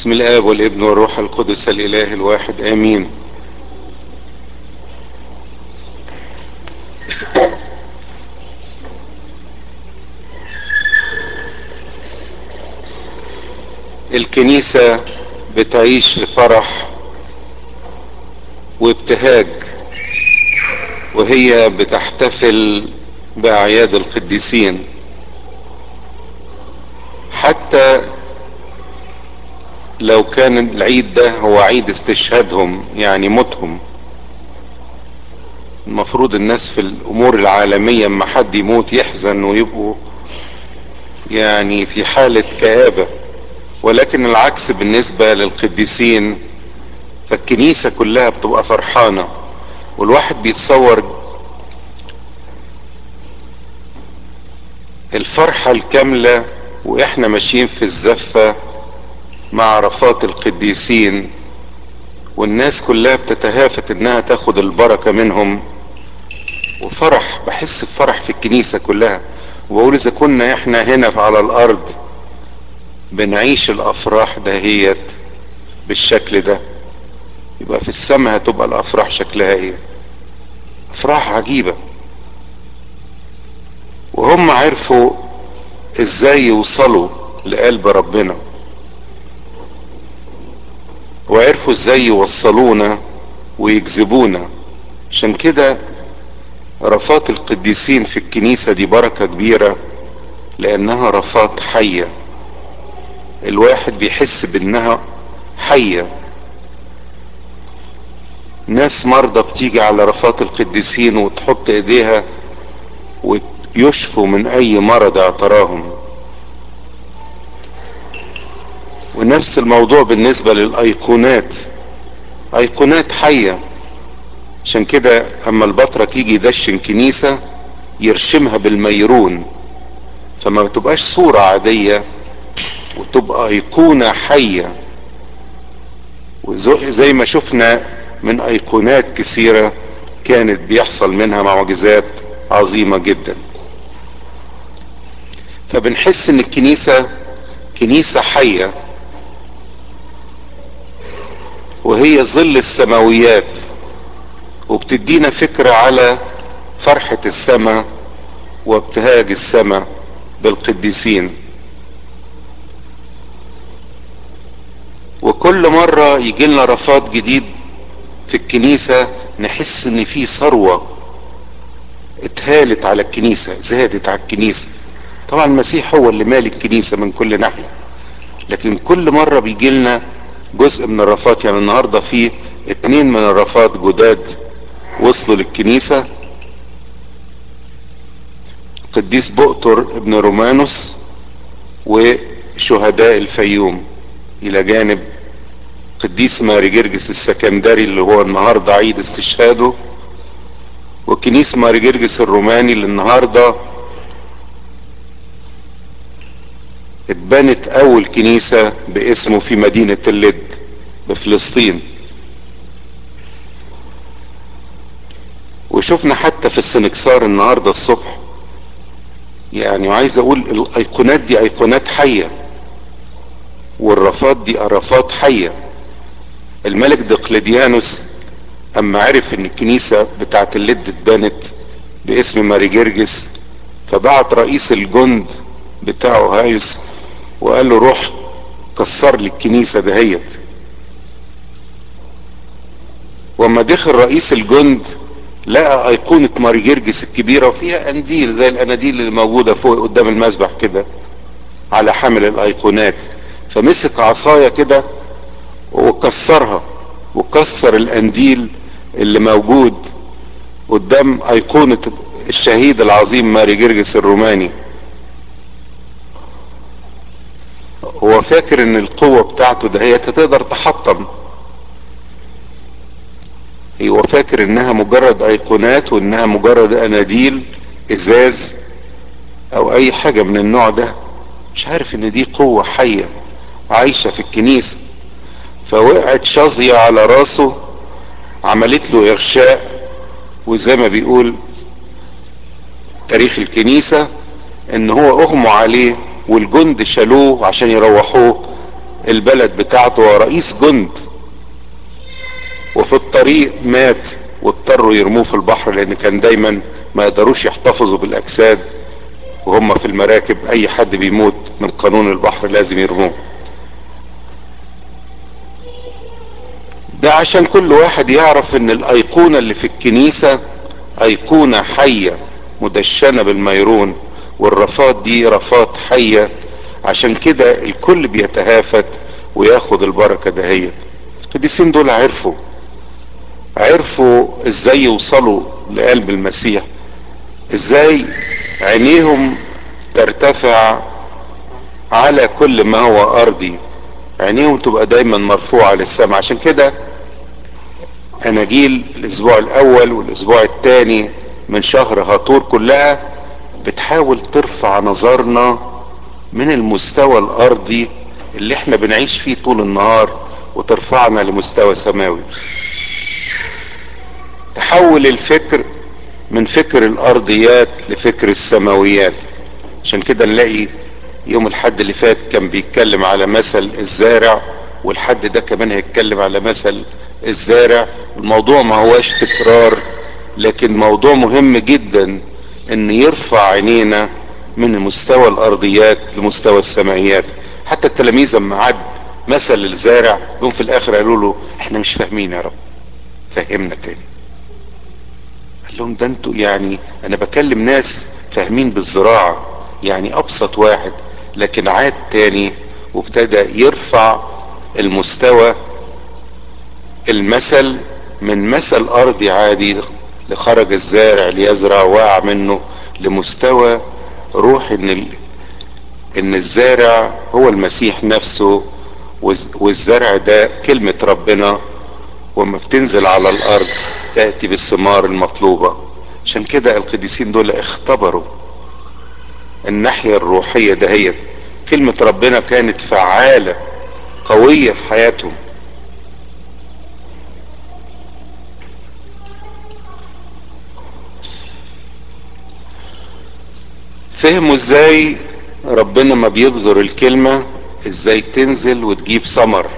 بسم الآب والابن والروح القدس الإله الواحد آمين. الكنيسة بتعيش في فرح وابتهاج وهي بتحتفل بأعياد القديسين، حتى لو كان العيد ده هو عيد استشهادهم، يعني موتهم. المفروض الناس في الأمور العالمية اما حد يموت يحزن ويبقوا يعني في حالة كآبة، ولكن العكس بالنسبة للقديسين، فالكنيسة كلها بتبقى فرحانة. والواحد بيتصور الفرحة الكاملة واحنا ماشيين في الزفة مع رفات القديسين، والناس كلها بتتهافت انها تاخد البركة منهم، وفرح. بحس بفرح في الكنيسة كلها، وبقول اذا كنا احنا هنا على الارض بنعيش الافراح دهيت بالشكل ده، يبقى في السماء هتبقى الافراح شكلها ايه؟ افراح عجيبة. وهم عرفوا ازاي يوصلوا لقلب ربنا، وعرفوا ازاي يوصلونا ويجذبونا. عشان كده رفات القديسين في الكنيسة دي بركة كبيرة، لانها رفات حية. الواحد بيحس بانها حية. ناس مرضى بتيجي على رفات القديسين وتحط ايديها ويشفوا من اي مرض اعتراهم. ونفس الموضوع بالنسبة للايقونات، ايقونات حية. عشان كده اما البطرك يجي يدشن كنيسة يرشمها بالميرون، فما بتبقاش صورة عادية، وتبقى ايقونة حية. وزي ما شفنا من ايقونات كثيرة كانت بيحصل منها معجزات عظيمة جدا. فبنحس ان الكنيسة كنيسة حية، وهي ظل السماويات، وبتدينا فكرة على فرحة السماء وابتهاج السماء بالقديسين. وكل مرة يجي لنا رفات جديد في الكنيسة نحس ان في ثروة اتهالت على الكنيسة، زادت على الكنيسة. طبعا المسيح هو اللي مالك الكنيسة من كل ناحية، لكن كل مرة بيجي لنا جزء من الرفات. يعني النهاردة في 2 من الرفات جداد وصلوا للكنيسة: قديس بؤتر ابن رومانوس وشهداء الفيوم، الى جانب قديس ماري جرجس السكندري اللي هو النهاردة عيد استشهاده، وكنيس ماري جرجس الروماني اللي النهاردة اتبنت اول كنيسة باسمه في مدينة اللد بفلسطين. وشفنا حتى في السنكسار النهاردة الصبح، يعني عايز اقول الايقونات دي ايقونات حية، والرفات دي رفات حية. الملك دقلديانوس اما عرف ان الكنيسة بتاعت اللد اتبنت باسم ماري جرجس، فبعت رئيس الجند بتاعه هايوس وقال له روح كسر لي الكنيسة دهيت. وما دخل رئيس الجند لقى ايقونة ماري جرجس الكبيرة وفيها قنديل زي الاناديل اللي موجودة فوق قدام المسبح كده على حامل الايقونات، فمسك عصاية كده وكسرها، وكسر القنديل اللي موجود قدام ايقونة الشهيد العظيم ماري جرجس الروماني. هو فاكر ان القوة بتاعته ده هي تقدر تحطم، هو فاكر انها مجرد ايقونات وانها مجرد اناديل ازاز او اي حاجة من النوع ده. مش عارف ان دي قوة حية عايشة في الكنيسة. فوقعت شظية على راسه، عملت له اغشاء. وزي ما بيقول تاريخ الكنيسة ان هو اغمى عليه والجند شالوه عشان يروحوه البلد بتاعته ورئيس جند، وفي الطريق مات واضطروا يرموه في البحر، لان كان دايما ما يقدروش يحتفظوا بالاجساد وهم في المراكب. اي حد بيموت من قانون البحر لازم يرموه. ده عشان كل واحد يعرف ان الايقونة اللي في الكنيسة ايقونة حية مدشنة بالميرون، والرفات دي رفات حية، عشان كده الكل بيتهافت وياخد البركة دهيت. القديسين دول عرفوا ازاي يوصلوا لقلب المسيح، ازاي عينيهم ترتفع على كل ما هو ارضي، عينيهم تبقى دايما مرفوعة للسماء. عشان كده اناجيل الاسبوع الاول والاسبوع الثاني من شهر هاتور كلها بتحاول ترفع نظرنا من المستوى الارضي اللي احنا بنعيش فيه طول النهار، وترفعنا لمستوى سماوي، تحول الفكر من فكر الارضيات لفكر السماويات. عشان كده نلاقي يوم الحد اللي فات كان بيتكلم على مثل الزارع، والحد ده كمان هيتكلم على مثل الزارع. الموضوع ما هواش تكرار، لكن موضوع مهم جدا ان يرفع عينينا من مستوى الارضيات لمستوى السماويات. حتى التلاميذ لما عد مثل الزارع جم في الاخر قالوا له احنا مش فاهمين يا رب، فهمنا تاني. قال لهم ده انتوا يعني انا بكلم ناس فاهمين بالزراعة، يعني ابسط واحد، لكن عاد تاني وابتدى يرفع المستوى، المثل من مثل ارضي عادي لخرج الزارع ليزرع وقع منه لمستوى روح ان الزارع هو المسيح نفسه، والزرع ده كلمة ربنا، وما بتنزل على الارض تأتي بالثمار المطلوبة. عشان كده القديسين دول اختبروا الناحية الروحية دهيت. كلمة ربنا كانت فعالة قوية في حياتهم. فهموا ازاي ربنا ما بيبذر الكلمة ازاي تنزل وتجيب ثمر.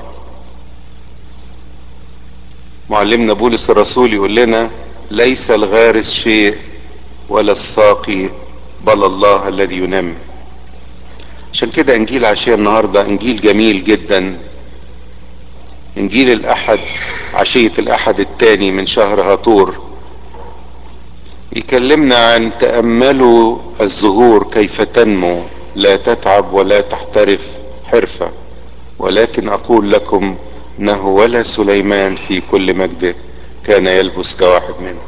معلمنا بولس الرسول يقول لنا ليس الغارس شيء ولا الساقي بل الله الذي ينمي. عشان كده انجيل عشية النهاردة انجيل جميل جدا، انجيل الاحد، عشية الاحد الثاني من شهر هاتور، يكلمنا عن تأملوا الزهور كيف تنمو لا تتعب ولا تحترف حرفة، ولكن اقول لكم انه ولا سليمان في كل مجده كان يلبس كواحد منه.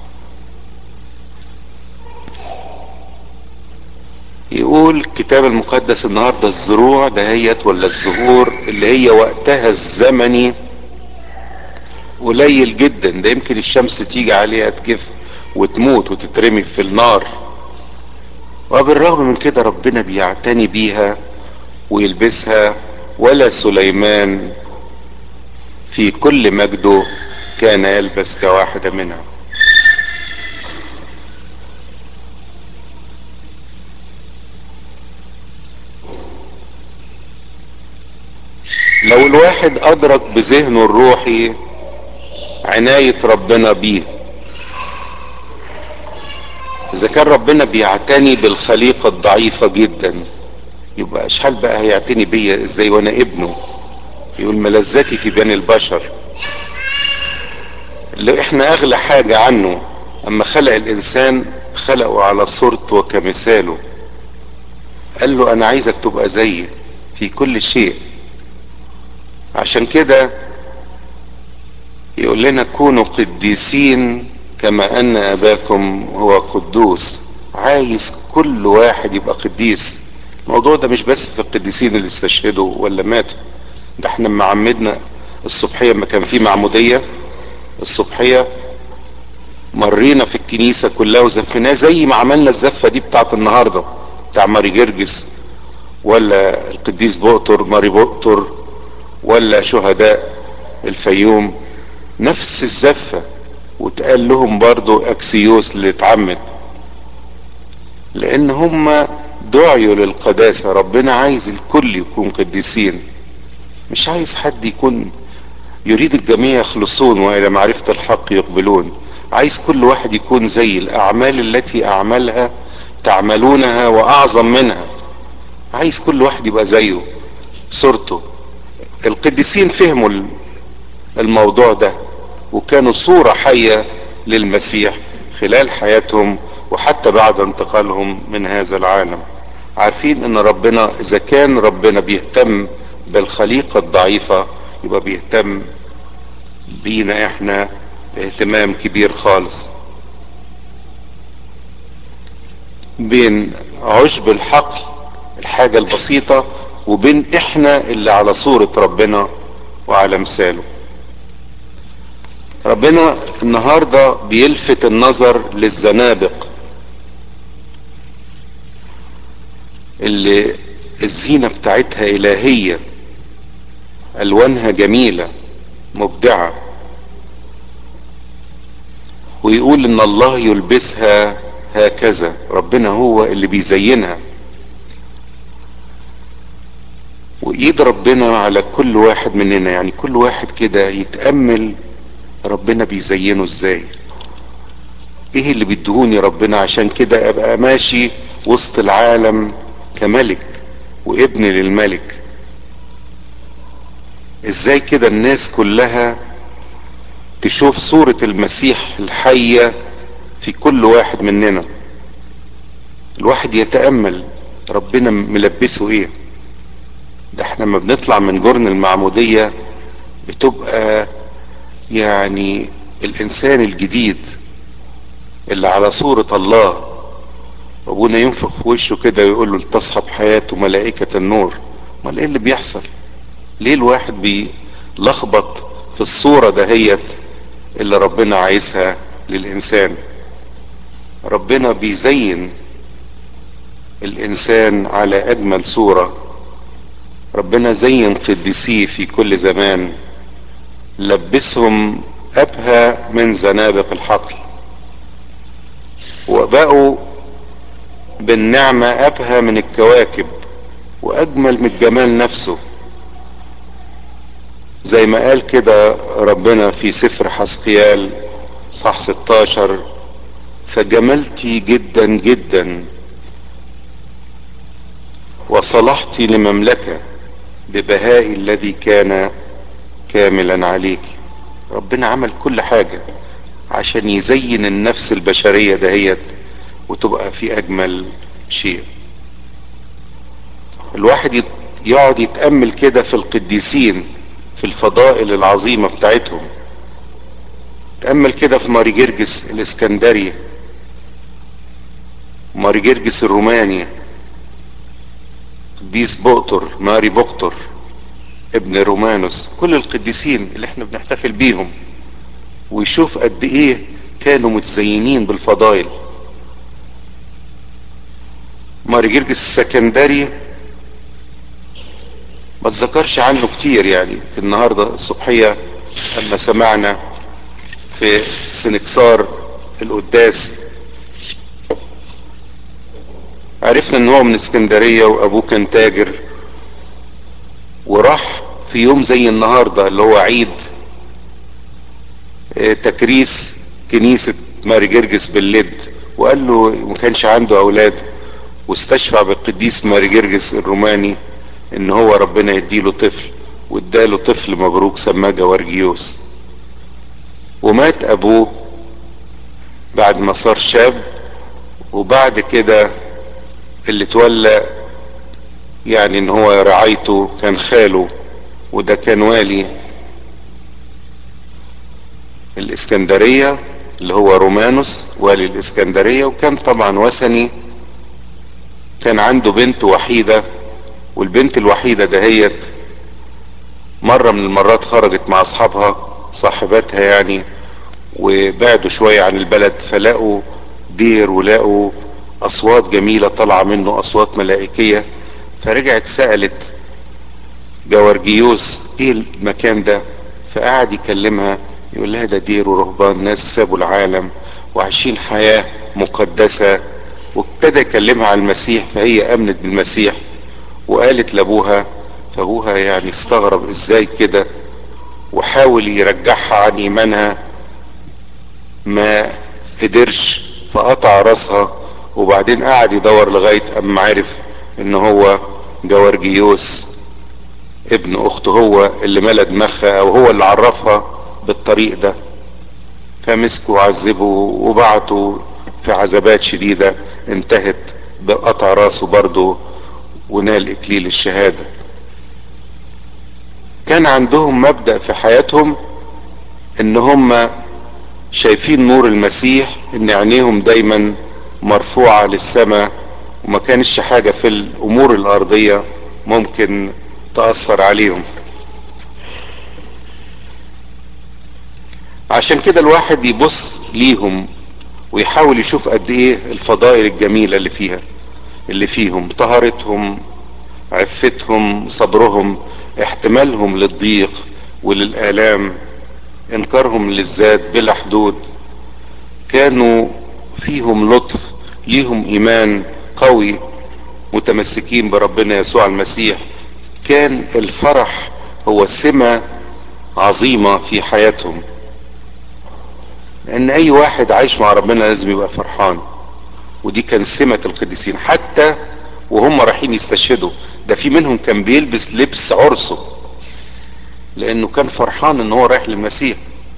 يقول الكتاب المقدس النهارده الزروع دهيت ولا الزهور اللي هي وقتها الزمني قليل جدا، ده يمكن الشمس تيجي عليها تجف وتموت وتترمي في النار، وبالرغم من كده ربنا بيعتني بيها ويلبسها. ولا سليمان في كل مجده كان يلبس كواحدة منها. لو الواحد ادرك بذهنه الروحي عناية ربنا بيه، اذا كان ربنا بيعتني بالخليقة الضعيفة جدا، يبقى اشحال بقى هيعتني بيا ازاي وانا ابنه. يقول ملذتي في بني البشر، اللي احنا اغلى حاجة عنه. اما خلق الانسان خلقه على صورته وكمثاله، قال له انا عايزك تبقى زيي في كل شيء. عشان كده يقول لنا كونوا قديسين كما ان اباكم هو قدوس. عايز كل واحد يبقى قديس. الموضوع ده مش بس في القديسين اللي استشهدوا ولا ماتوا، ده احنا لما عمدنا الصبحية ما كان في معمودية الصبحية مرينا في الكنيسة كلها وزفناه زي ما عملنا الزفة دي بتاعت النهاردة بتاع ماري جرجس ولا القديس بؤتر ماري بؤتر ولا شهداء الفيوم، نفس الزفة. وتقال لهم برضو اكسيوس اللي اتعمد، لان هم دعيوا للقداسة. ربنا عايز الكل يكون قديسين. مش عايز حد يكون يريد الجميع يخلصون والى معرفة الحق يقبلون. عايز كل واحد يكون زي الاعمال التي اعملها تعملونها واعظم منها. عايز كل واحد يبقى زيه صورته. القديسين فهموا الموضوع ده وكانوا صورة حية للمسيح خلال حياتهم وحتى بعد انتقالهم من هذا العالم. عارفين ان ربنا اذا كان ربنا بيهتم بالخليقة الضعيفة يبقى بيهتم بينا احنا اهتمام كبير خالص. بين عشب الحقل الحاجة البسيطة وبين احنا اللي على صورة ربنا وعلى مثاله. ربنا النهاردة بيلفت النظر للزنابق اللي الزينة بتاعتها إلهية، ألوانها جميلة مبدعة، ويقول إن الله يلبسها هكذا. ربنا هو اللي بيزينها، وإيد ربنا على كل واحد مننا. يعني كل واحد كده يتأمل ربنا بيزينه إزاي، إيه اللي بيدهوني ربنا عشان كده أبقى ماشي وسط العالم كملك وابن للملك. ازاي كده الناس كلها تشوف صورة المسيح الحية في كل واحد مننا. الواحد يتأمل ربنا ملبسه ايه. ده احنا لما بنطلع من جرن المعمودية بتبقى يعني الانسان الجديد اللي على صورة الله. ابونا ينفخ في وشه كده ويقول له لتصحب حياته ملائكة النور. امال ايه اللي بيحصل؟ ليه الواحد بيلخبط في الصورة دهيت اللي ربنا عايزها للإنسان؟ ربنا بيزين الإنسان على أجمل صورة. ربنا زين قديسيه في كل زمان، لبسهم أبهى من زنابق الحقل، وبقوا بالنعمة أبهى من الكواكب وأجمل من الجمال نفسه. زي ما قال كده ربنا في سفر حسقيال صح 16: فجملتي جدا جدا وصلحتي لمملكة ببهائي الذي كان كاملا عليك. ربنا عمل كل حاجة عشان يزين النفس البشرية دهيت وتبقى في أجمل شيء. الواحد يقعد يتأمل كده في القديسين في الفضائل العظيمة بتاعتهم. تأمل كده في ماري جرجس الإسكندري، ماري جرجس الروماني، قديس بقطر ماري بقطر ابن رومانوس، كل القديسين اللي احنا بنحتفل بيهم، ويشوف قد ايه كانوا متزينين بالفضائل. ماري جرجس السكندري ما تذكرش عنه كتير. يعني في النهاردة الصبحية لما سمعنا في سنكسار القداس عرفنا ان هو من اسكندرية وابوه كان تاجر، وراح في يوم زي النهاردة اللي هو عيد تكريس كنيسة ماري جرجس باللد، وقال له ما كانش عنده اولاد، واستشفع بالقديس ماري جرجس الروماني ان هو ربنا يديله طفل، واداله طفل مبروك سماه جوارجيوس. ومات ابوه بعد ما صار شاب، وبعد كده اللي تولى يعني ان هو رعايته كان خاله، وده كان والي الاسكندرية اللي هو رومانوس والي الاسكندرية، وكان طبعا وثني. كان عنده بنت وحيدة، والبنت الوحيدة دهيت مرة من المرات خرجت مع اصحابها صاحباتها يعني، وبعدوا شوية عن البلد فلاقوا دير ولقوا اصوات جميلة طالعة منه اصوات ملائكية. فرجعت سألت جوارجيوس ايه المكان ده، فقعد يكلمها يقول لها ده دير ورهبان ناس سابوا العالم وعايشين حياة مقدسة. وابتدى يكلمها عن المسيح، فهي امنت بالمسيح وقالت لابوها فابوها يعني استغرب ازاي كده، وحاول يرجعها عن ايمانها، ما قدرش، فقطع راسها. وبعدين قعد يدور لغاية اما عرف ان هو جوارجيوس ابن اخته هو اللي ملا دماغها، او هو اللي عرفها بالطريق ده. فمسكوا وعذبوا وبعتوا في عذابات شديدة، انتهت بقطع راسه برضه ونال اكليل الشهادة. كان عندهم مبدأ في حياتهم ان هم شايفين نور المسيح، ان عينيهم دايما مرفوعة للسماء، وما كانش حاجة في الامور الارضية ممكن تأثر عليهم. عشان كده الواحد يبص ليهم ويحاول يشوف قد ايه الفضائل الجميلة اللي فيهم: طهارتهم، عفتهم، صبرهم، احتمالهم للضيق وللآلام، انكارهم للذات بلا حدود. كانوا فيهم لطف، ليهم ايمان قوي، متمسكين بربنا يسوع المسيح. كان الفرح هو سمة عظيمة في حياتهم، لان اي واحد عايش مع ربنا لازم يبقى فرحان. ودي كان سمة القديسين، حتى وهم رايحين يستشهدوا. ده في منهم كان بيلبس لبس عرسه لانه كان فرحان ان هو رايح للمسيح،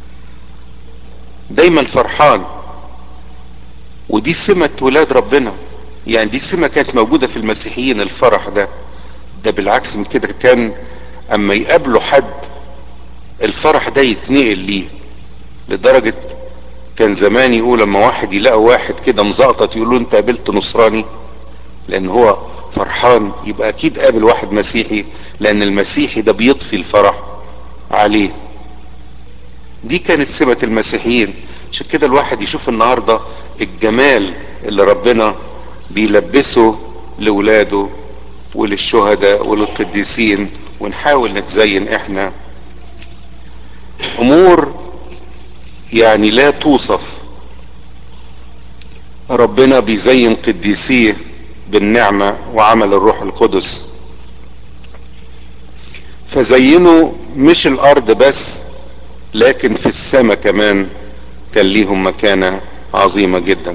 دايما فرحان. ودي سمة ولاد ربنا، يعني دي سمة كانت موجودة في المسيحيين، الفرح ده. ده بالعكس من كده، كان اما يقابلوا حد الفرح ده يتنقل ليه. لدرجة كان زمان يقول لما واحد يلاقي واحد كده مزقطط يقول له انت قابلت نصراني، لان هو فرحان، يبقى اكيد قابل واحد مسيحي، لان المسيحي ده بيطفي الفرح عليه. دي كانت سمة المسيحيين. عشان كده الواحد يشوف النهاردة الجمال اللي ربنا بيلبسه لولاده وللشهداء وللقديسين، ونحاول نتزين احنا امور يعني لا توصف. ربنا بيزين قديسيه بالنعمة وعمل الروح القدس، فزينوا مش الارض بس لكن في السماء كمان كان ليهم مكانة عظيمة جدا.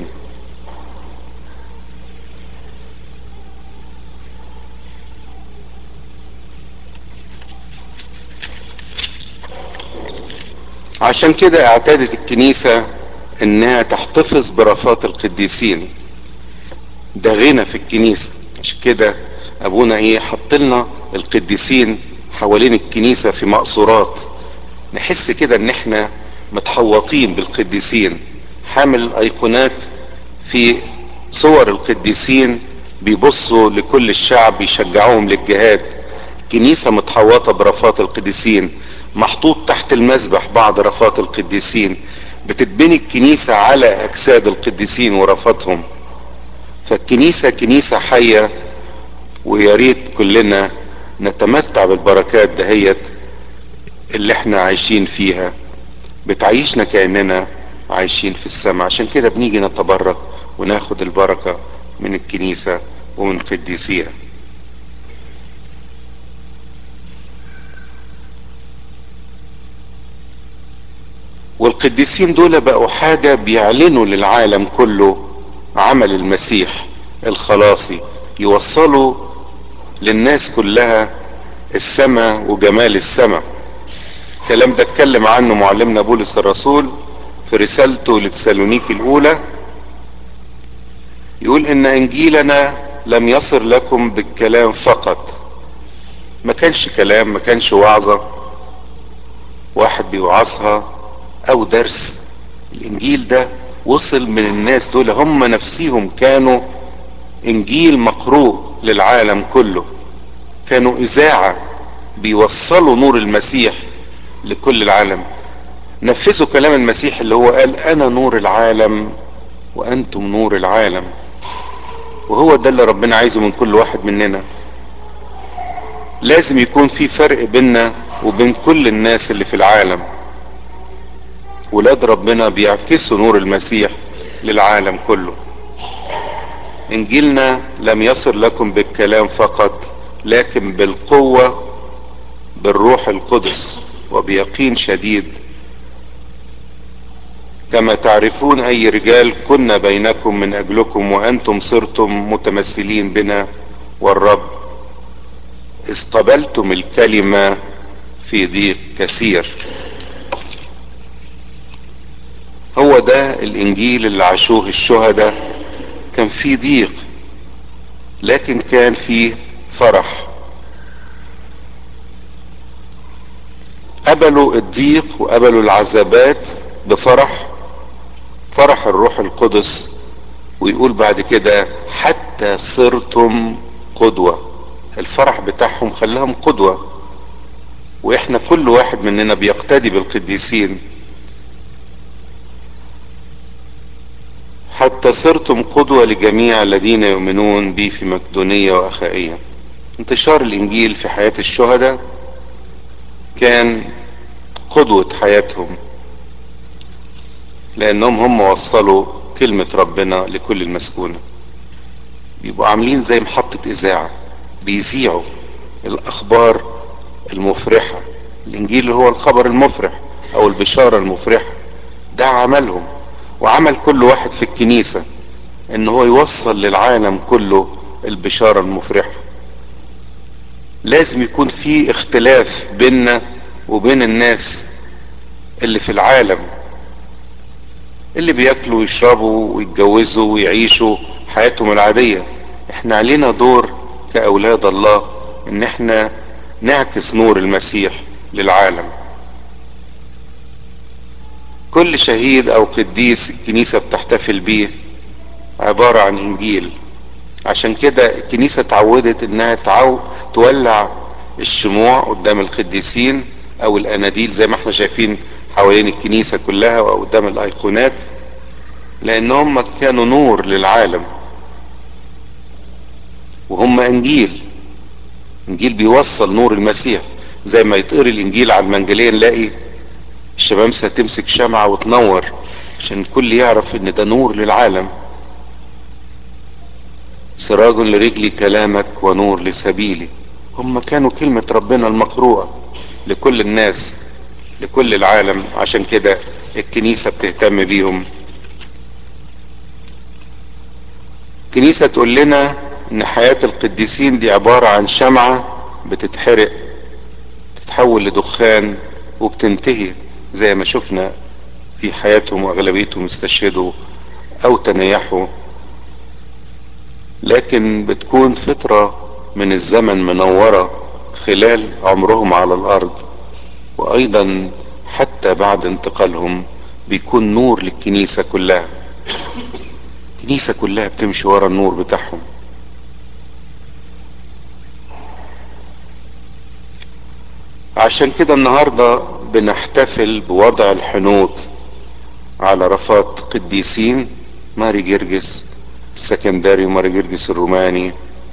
عشان كده اعتادت الكنيسة انها تحتفظ برفات القديسين، ده غنى في الكنيسة. عشان كده ابونا حط لنا القديسين حوالين الكنيسة في مقصورات، نحس كده ان احنا متحوطين بالقديسين. حامل الايقونات في صور القديسين بيبصوا لكل الشعب بيشجعوهم للجهاد. كنيسة متحوطة برفات القديسين، محطوط تحت المذبح بعض رفات القديسين، بتتبني الكنيسة على اجساد القديسين ورفاتهم. فالكنيسة كنيسة حية، ويا ريت كلنا نتمتع بالبركات دهيت اللي احنا عايشين فيها، بتعيشنا كأننا عايشين في السماء. عشان كده بنيجي نتبرك وناخد البركة من الكنيسة ومن قديسيها. والقديسين دول بقوا حاجة بيعلنوا للعالم كله عمل المسيح الخلاصي، يوصلوا للناس كلها السماء وجمال السماء. الكلام ده اتكلم عنه معلمنا بولس الرسول في رسالته لتسالونيكي الاولى، يقول ان انجيلنا لم يصل لكم بالكلام فقط. ما كانش كلام، ما كانش وعظة واحد بيوعظها او درس. الانجيل ده وصل من الناس دول، هم نفسيهم كانوا انجيل مقروء للعالم كله، كانوا اذاعة بيوصلوا نور المسيح لكل العالم. نفذوا كلام المسيح اللي هو قال انا نور العالم وانتم نور العالم. وهو ده اللي ربنا عايزه من كل واحد مننا. لازم يكون في فرق بيننا وبين كل الناس اللي في العالم. ولاد ربنا بيعكسوا نور المسيح للعالم كله. انجيلنا لم يصل لكم بالكلام فقط لكن بالقوة بالروح القدس وبيقين شديد، كما تعرفون أي رجال كنا بينكم من أجلكم وأنتم صرتم متمثلين بنا والرب، إذ قبلتم الكلمة في ضيق كثير. هو ده الإنجيل اللي عاشوه الشهداء، كان فيه ضيق لكن كان فيه فرح. قبلوا الضيق وقبلوا العذابات بفرح، فرح الروح القدس. ويقول بعد كده حتى صرتم قدوة. الفرح بتاعهم خلاهم قدوة، واحنا كل واحد مننا بيقتدي بالقديسين. حتى صرتم قدوة لجميع الذين يؤمنون بي في مقدونية وأخائية. انتشار الإنجيل في حياة الشهداء كان قدوة حياتهم، لأنهم هم وصلوا كلمة ربنا لكل المسكونة. بيبقوا عاملين زي محطة إذاعة، بيذيعوا الأخبار المفرحة. الإنجيل اللي هو الخبر المفرح أو البشارة المفرحة، ده عملهم وعمل كل واحد في الكنيسة، إن هو يوصل للعالم كله البشارة المفرحة. لازم يكون في اختلاف بيننا وبين الناس اللي في العالم، اللي بياكلوا ويشربوا ويتجوزوا ويعيشوا حياتهم العادية. احنا علينا دور كأولاد الله ان احنا نعكس نور المسيح للعالم. كل شهيد او قديس الكنيسة بتحتفل بيه عبارة عن انجيل. عشان كده الكنيسة اتعودت انها تولع الشموع قدام القديسين او الاناديل زي ما احنا شايفين حوالين الكنيسة كلها او قدام الايقونات، لانهم كانوا نور للعالم، وهم انجيل بيوصل نور المسيح. زي ما يتقري الانجيل على المنجليه نلاقي الشمامسه تمسك شمعة وتنور عشان الكل يعرف ان ده نور للعالم. سراج لرجلي كلامك ونور لسبيلي. هم كانوا كلمة ربنا المقروءة لكل الناس، لكل العالم. عشان كده الكنيسة بتهتم بيهم. الكنيسة تقول لنا ان حياة القديسين دي عبارة عن شمعة بتتحرق، تتحول لدخان وبتنتهي زي ما شفنا في حياتهم، واغلبيتهم استشهدوا او تنيحوا. لكن بتكون فترة من الزمن منورة خلال عمرهم على الارض، وايضا حتى بعد انتقالهم بيكون نور للكنيسة كلها. الكنيسة كلها بتمشي ورا النور بتاعهم. عشان كده النهاردة بنحتفل بوضع الحنوط على رفات قديسين ماري جرجس السكندري وماري جرجس الروماني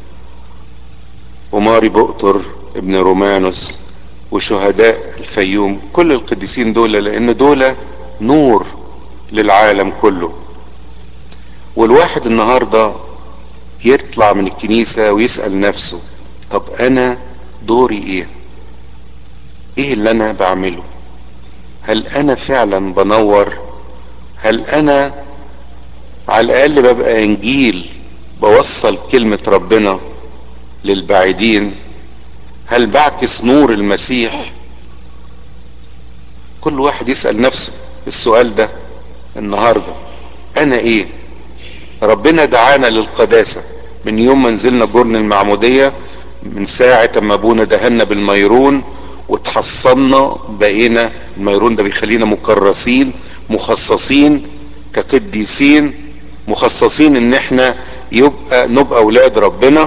وماري بؤطر ابن رومانوس وشهداء الفيوم. كل القديسين دول لان دول نور للعالم كله. والواحد النهاردة يطلع من الكنيسة ويسأل نفسه، طب انا دوري ايه؟ ايه اللي انا بعمله؟ هل انا فعلا بنور؟ هل انا على الاقل ببقى انجيل بوصل كلمة ربنا للبعيدين؟ هل بعكس نور المسيح؟ كل واحد يسأل نفسه السؤال ده النهاردة. انا ايه؟ ربنا دعانا للقداسة من يوم ما نزلنا جرن المعمودية، من ساعة ما ابونا دهنا بالميرون وتحصلنا، بقينا الميرون ده بيخلينا مكرسين مخصصين كقديسين، مخصصين ان احنا نبقى اولاد ربنا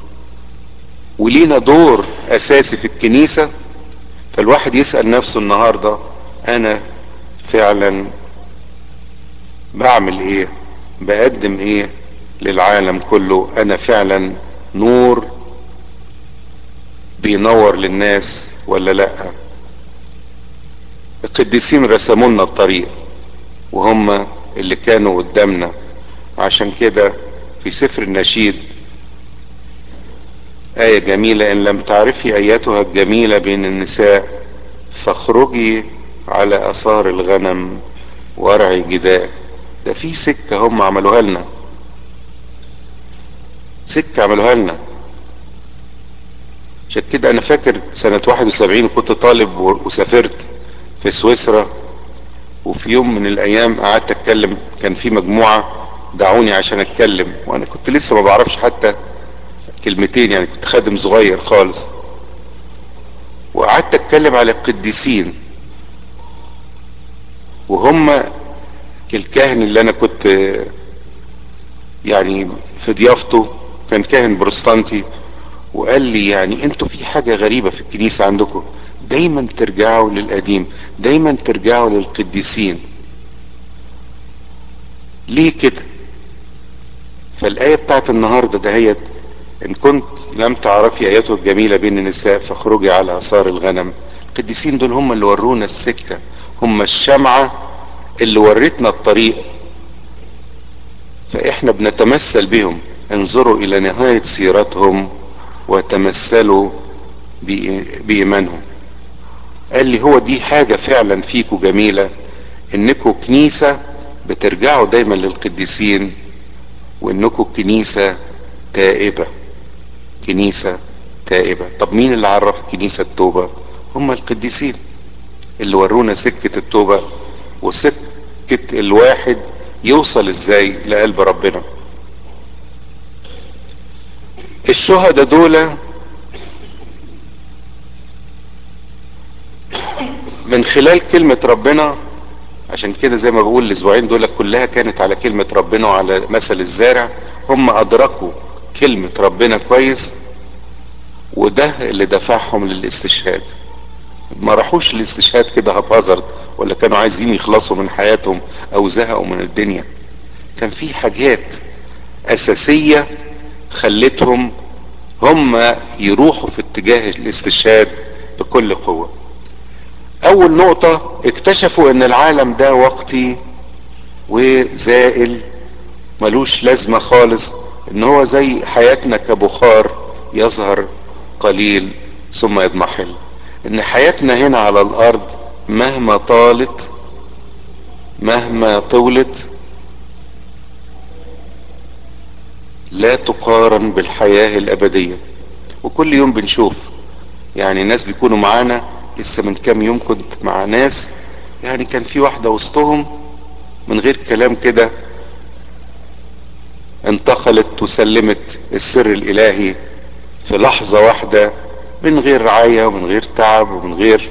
ولينا دور اساسي في الكنيسة. فالواحد يسأل نفسه النهاردة، انا فعلا بعمل ايه؟ بقدم ايه للعالم كله؟ انا فعلا نور بينور للناس ولا لا؟ القديسين رسموا لنا الطريق وهم اللي كانوا قدامنا. عشان كده في سفر النشيد آية جميلة: إن لم تعرفي أيتها الجميلة بين النساء فاخرجي على آثار الغنم وارعي جداء. ده في سكة هم عملوها لنا، سكة عملوها لنا. عشان كده أنا فاكر سنة 71 كنت طالب وسافرت في سويسرا، وفي يوم من الأيام قعدت أتكلم، كان في مجموعة دعوني عشان أتكلم، وأنا كنت لسه ما بعرفش حتى كلمتين، يعني كنت خادم صغير خالص. وقعدت أتكلم على القديسين، وهم الكاهن اللي أنا كنت يعني في ضيافته كان كاهن بروستانتي، وقال لي يعني انتوا في حاجة غريبة في الكنيسة عندكم، دايما ترجعوا للقديم، دايما ترجعوا للقديسين، ليه كده؟ فالآية بتاعت النهاردة دهيت: إن كنت لم تعرفي آياته الجميلة بين النساء فاخرجي على آثار الغنم. القديسين دول هم اللي ورونا السكة، هم الشمعة اللي ورتنا الطريق، فإحنا بنتمثل بهم. انظروا إلى نهاية سيرتهم وتمثلوا بإيمانهم. قال لي هو دي حاجة فعلا فيكوا جميلة، إنكوا كنيسة بترجعوا دايما للقديسين، وإنكوا كنيسة تائبة، كنيسة تائبة. طب مين اللي عرف الكنيسة التوبة؟ هم القديسين اللي ورونا سكة التوبة، وسكة الواحد يوصل ازاي لقلب ربنا. الشهداء دول من خلال كلمة ربنا، عشان كده زي ما بقول الاسبوعين دول كلها كانت على كلمة ربنا وعلى مثل الزارع. هم ادركوا كلمة ربنا كويس، وده اللي دفعهم للاستشهاد. ما راحوش الاستشهاد كده هبهزر، ولا كانوا عايزين يخلصوا من حياتهم او زهقوا من الدنيا. كان في حاجات اساسية خلتهم هم يروحوا في اتجاه الاستشهاد بكل قوة. اول نقطة: اكتشفوا ان العالم ده وقتي وزائل، ملوش لازمة خالص، ان هو زي حياتنا كبخار يظهر قليل ثم يضمحل. ان حياتنا هنا على الارض مهما طالت، مهما طولت، لا تقارن بالحياة الابدية. وكل يوم بنشوف يعني ناس بيكونوا معانا. لسه من كام يوم كنت مع ناس، يعني كان في واحدة وسطهم من غير كلام كده انتقلت وسلمت السر الالهي في لحظة واحدة، من غير رعاية ومن غير تعب ومن غير.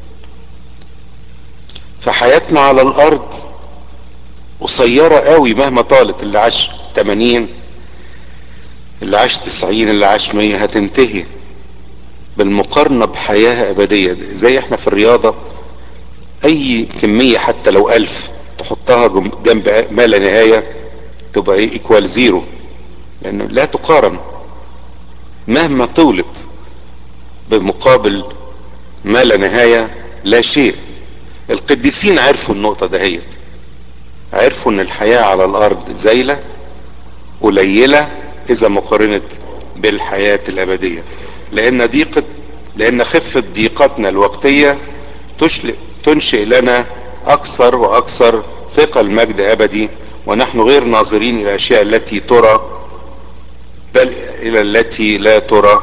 فحياتنا على الارض قصيرة قوي مهما طالت. اللي عاش 80، اللي عاش 90، اللي عاش 100، هتنتهي. بالمقارنة بحياة ابدية، زي احنا في الرياضة اي كمية حتى لو 1000 تحطها جنب ما لا نهاية تبقى ايه؟ ايكوال زيرو، لانه لا تقارن مهما طولت بمقابل ما لا نهاية، لا شيء. القديسين عرفوا النقطة دهيت، عرفوا ان الحياة على الارض زايلة قليلة اذا مقارنت بالحياة الابدية. لان ضيقة لان خفة ضيقتنا الوقتية تنشئ لنا اكثر واكثر ثقل مجد ابدي، ونحن غير ناظرين الى الاشياء التي ترى بل الى التي لا ترى.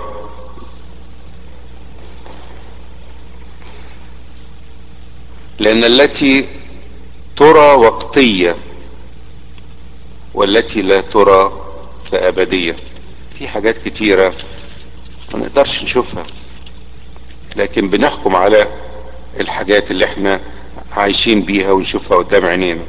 لان التي ترى وقتية، والتي لا ترى فابدية. في حاجات كتيرة ما نقدرش نشوفها، لكن بنحكم على الحاجات اللي احنا عايشين بيها ونشوفها قدام عينينا.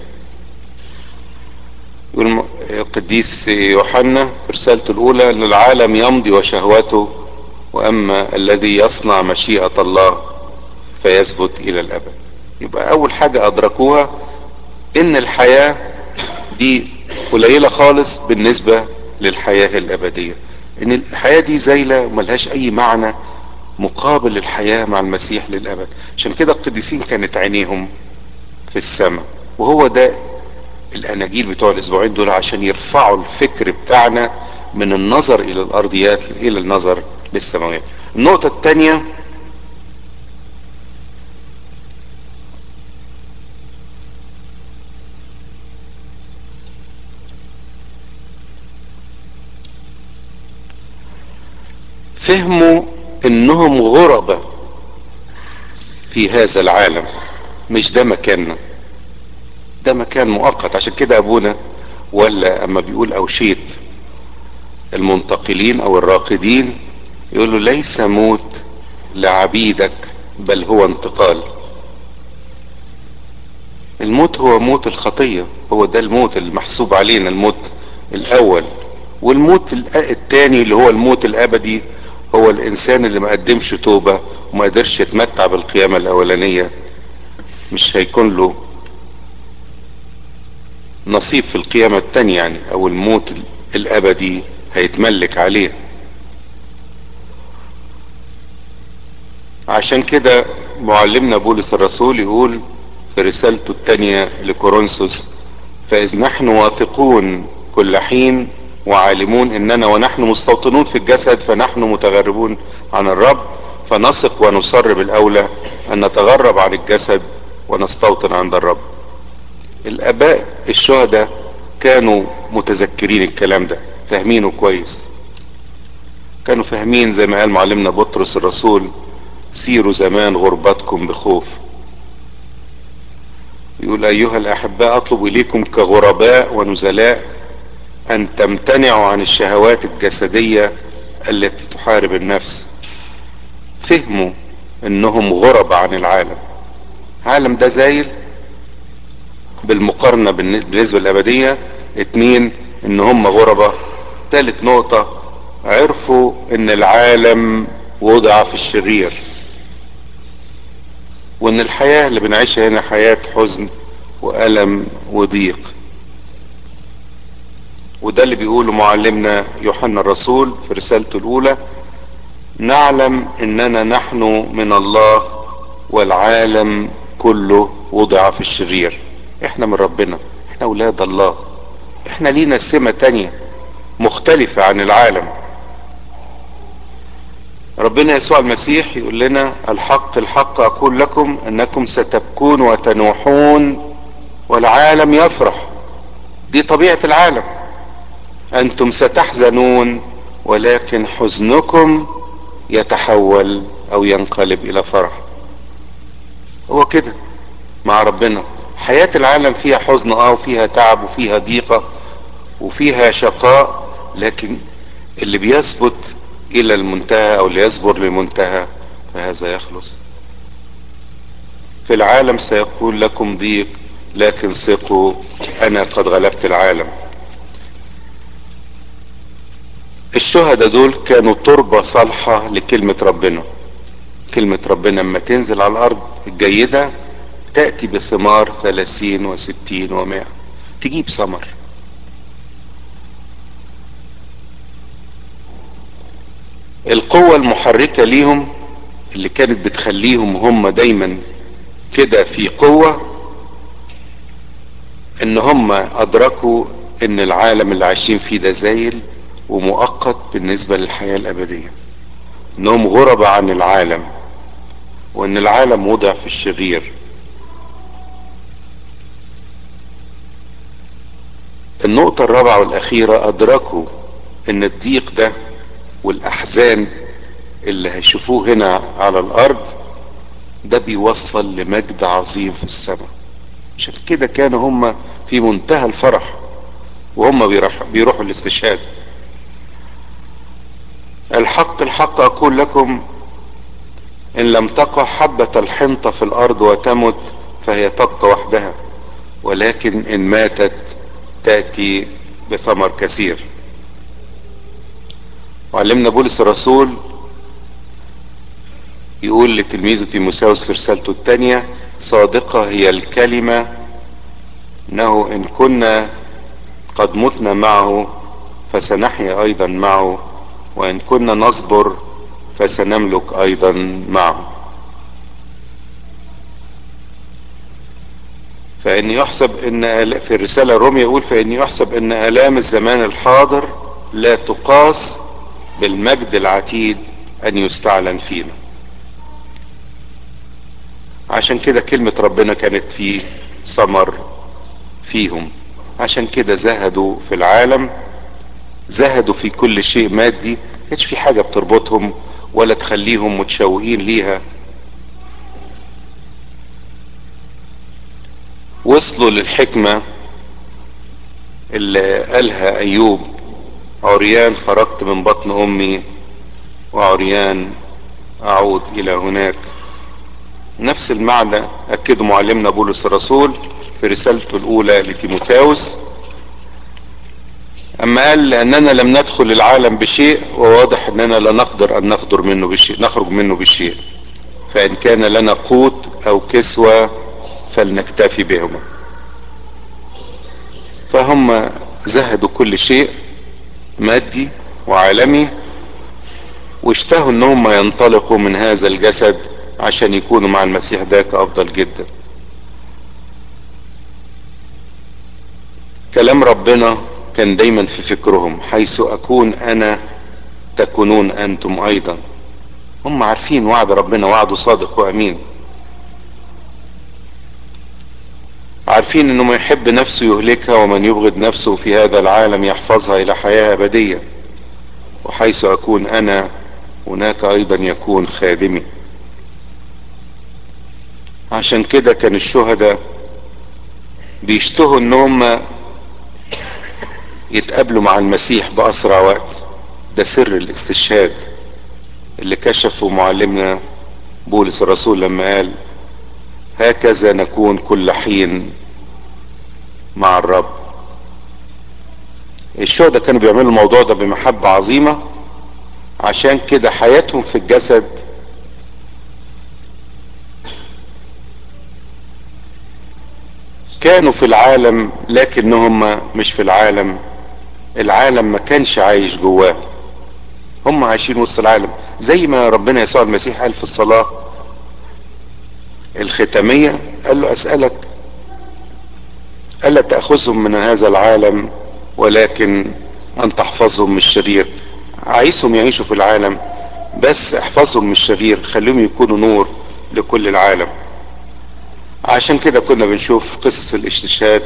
يقول القديس يوحنا في رسالته الاولى: ان العالم يمضي وشهوته، واما الذي يصنع مشيئة الله فيثبت الى الابد. يبقى اول حاجة ادركوها ان الحياة دي قليلة خالص بالنسبة للحياة الابدية، ان الحياة دي زايلة وملهاش اي معنى مقابل الحياة مع المسيح للابد. عشان كده القديسين كانت عينيهم في السماء. وهو ده الاناجيل بتوع الاسبوعين دول، عشان يرفعوا الفكر بتاعنا من النظر الى الارضيات الى النظر للسماوات. النقطة التانية، فهموا انهم غربة في هذا العالم، مش ده مكاننا، ده مكان مؤقت. عشان كده ابونا ولا اما بيقول اوشيت المنتقلين او الراقدين، يقول له ليس موت لعبيدك بل هو انتقال. الموت هو موت الخطية، هو ده الموت المحسوب علينا، الموت الاول. والموت التاني اللي هو الموت الابدي هو الانسان اللي ما قدمش توبة وما قدرش يتمتع بالقيامة الاولانية، مش هيكون له نصيب في القيامة التانية يعني، او الموت الابدي هيتملك عليه. عشان كده معلمنا بولس الرسول يقول في رسالته التانية لكورنثوس: فإذ نحن واثقون كل حين وعالمون اننا ونحن مستوطنون في الجسد فنحن متغربون عن الرب، فنثق ونصر بالاولى ان نتغرب عن الجسد ونستوطن عند الرب. الاباء الشهداء كانوا متذكرين الكلام ده، فاهمينه كويس. كانوا فاهمين زي ما قال معلمنا بطرس الرسول: سيروا زمان غربتكم بخوف. يقول: ايها الاحباء اطلب اليكم كغرباء ونزلاء ان تمتنعوا عن الشهوات الجسدية التي تحارب النفس. فهموا انهم غرب عن العالم، العالم ده زايل بالمقارنة بالنسبة للابدية. اتنين، ان هم غربة. تالت نقطة، عرفوا ان العالم وضع في الشرير، وان الحياة اللي بنعيشها هنا حياة حزن وألم وضيق. وده اللي بيقوله معلمنا يوحنا الرسول في رسالته الأولى: نعلم اننا نحن من الله والعالم كله وضع في الشرير. احنا من ربنا، احنا اولاد الله، احنا لينا سمة تانية مختلفة عن العالم. ربنا يسوع المسيح يقول لنا: الحق الحق اقول لكم انكم ستبكون وتنوحون والعالم يفرح. دي طبيعة العالم. انتم ستحزنون ولكن حزنكم يتحول او ينقلب الى فرح. هو كده مع ربنا. حياة العالم فيها حزن وفيها تعب وفيها ضيقة وفيها شقاء، لكن اللي بيثبت الى المنتهى او اللي يصبر للمنتهى فهذا يخلص. في العالم سيكون لكم ضيق لكن ثقوا انا قد غلبت العالم. الشهداء دول كانوا تربة صالحة لكلمة ربنا. كلمة ربنا لما تنزل على الارض الجيدة تأتي بثمار 30 و60 و100، تجيب ثمر. القوة المحركة ليهم اللي كانت بتخليهم هم دايما كده في قوة، ان هم ادركوا ان العالم اللي عايشين فيه ده زايل ومؤقت بالنسبة للحياة الابدية، انهم غربة عن العالم وان العالم وضع في الشرير. النقطة الرابعة والاخيرة، ادركوا ان الضيق ده والاحزان اللي هيشوفوه هنا على الارض ده بيوصل لمجد عظيم في السماء. عشان كده كانوا هم في منتهى الفرح وهم بيروحوا الاستشهاد. الحق الحق اقول لكم ان لم تقع حبة الحنطة في الارض وتمت فهي تبقى وحدها، ولكن ان ماتت تأتي بثمر كثير. وعلمنا بولس الرسول يقول لتلميذه تيموثاوس في رسالته الثانية: صادقة هي الكلمة انه ان كنا قد متنا معه فسنحيا ايضا معه، وان كنا نصبر فسنملك ايضا معه. فان يحسب ان في الرسالة الرومية يقول: فان يحسب ان الام الزمان الحاضر لا تقاس بالمجد العتيد ان يستعلن فينا. عشان كده كلمة ربنا كانت في ثمر فيهم. عشان كده زهدوا في العالم، زهدوا في كل شيء مادي، كانش في حاجة بتربطهم ولا تخليهم متشوهين ليها. وصلوا للحكمة اللي قالها ايوب: عريان خرجت من بطن امي وعريان اعود الى هناك. نفس المعنى اكده معلمنا بولس الرسول في رسالته الاولى لتيموثاوس، اما قال: لاننا لم ندخل العالم بشيء، وواضح اننا لا نقدر ان نخرج منه بشيء، فان كان لنا قوت او كسوة فلنكتفي بهما. فهم زهدوا كل شيء مادي وعالمي، واشتهوا ان هم ينطلقوا من هذا الجسد عشان يكونوا مع المسيح. ذاك افضل جدا. كلام ربنا كان دايما في فكرهم: حيث اكون انا تكونون انتم ايضا. هم عارفين وعد ربنا وعده صادق وامين، عارفين انه من يحب نفسه يهلكها ومن يبغض نفسه في هذا العالم يحفظها الى حياة ابدية. وحيث اكون انا هناك ايضا يكون خادمي. عشان كده كان الشهداء بيشتهوا ان هم يتقابلوا مع المسيح باسرع وقت. ده سر الاستشهاد اللي كشفه معلمنا بولس الرسول لما قال: هكذا نكون كل حين مع الرب. الشهداء كانوا بيعملوا الموضوع ده بمحبة عظيمة. عشان كده حياتهم في الجسد كانوا في العالم لكنهم مش في العالم. العالم ما كانش عايش جواه، هم عايشين وسط العالم. زي ما ربنا يسوع المسيح قال في الصلاة الختامية، قال له: اسألك ألا تأخذهم من هذا العالم ولكن أن تحفظهم من الشرير. عايزهم يعيشوا في العالم بس احفظهم من الشرير، خليهم يكونوا نور لكل العالم. عشان كده كنا بنشوف قصص الاستشهاد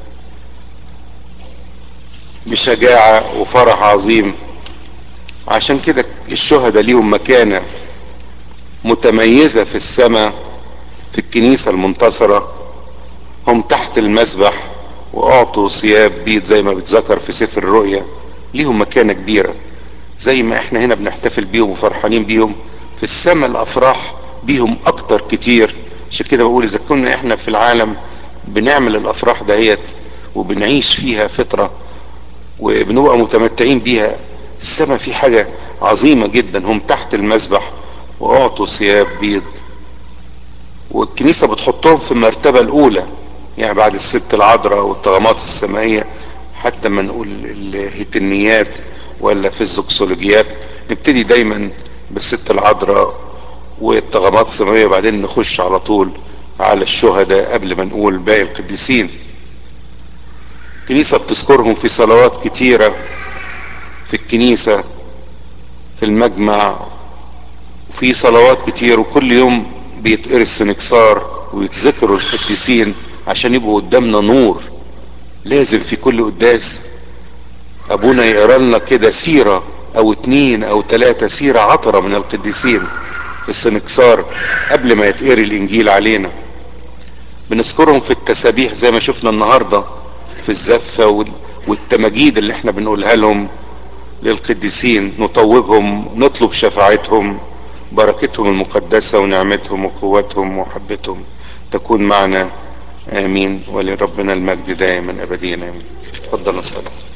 بشجاعة وفرح عظيم. عشان كده الشهداء ليهم مكانة متميزة في السماء في الكنيسة المنتصرة. هم تحت المسبح واعطوا ثياب بيض زي ما بتذكر في سفر الرؤيا. ليهم مكانة كبيرة. زي ما احنا هنا بنحتفل بيهم وفرحانين بيهم، في السماء الافراح بيهم اكتر كتير. عشان كده بقول اذا كنا احنا في العالم بنعمل الافراح دهيت وبنعيش فيها فترة وبنبقى متمتعين بيها، السماء في حاجة عظيمة جدا. هم تحت المسبح واعطوا ثياب بيض، والكنيسة بتحطهم في المرتبة الاولى، يعني بعد الست العذراء والطغمات السمائية. حتى ما نقول الهيتنيات ولا في الزوكسولوجيات نبتدي دايما بالست العذراء والطغمات السمائية، وبعدين نخش على طول على الشهداء قبل ما نقول باقي القديسين. الكنيسة بتذكرهم في صلوات كتيرة في الكنيسة في المجمع، وفي صلوات كتير، وكل يوم بيتقري السنكسار ويتذكروا القديسين عشان يبقوا قدامنا نور. لازم في كل قداس ابونا يقرا لنا كده سيرة او اتنين او تلاتة، سيرة عطرة من القديسين في السنكسار قبل ما يتقري الانجيل علينا. بنذكرهم في التسابيح زي ما شفنا النهاردة في الزفة والتماجيد اللي احنا بنقولها لهم للقديسين، نطوبهم نطلب شفاعتهم، بركتهم المقدسة ونعمتهم وقوتهم ومحبتهم تكون معنا. امين. ولربنا المجد دائما ابديا امين. تفضل الصلاة.